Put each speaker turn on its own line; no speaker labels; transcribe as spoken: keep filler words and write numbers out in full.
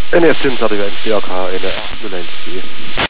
N S Sims arriva in C A K N acht null eins G.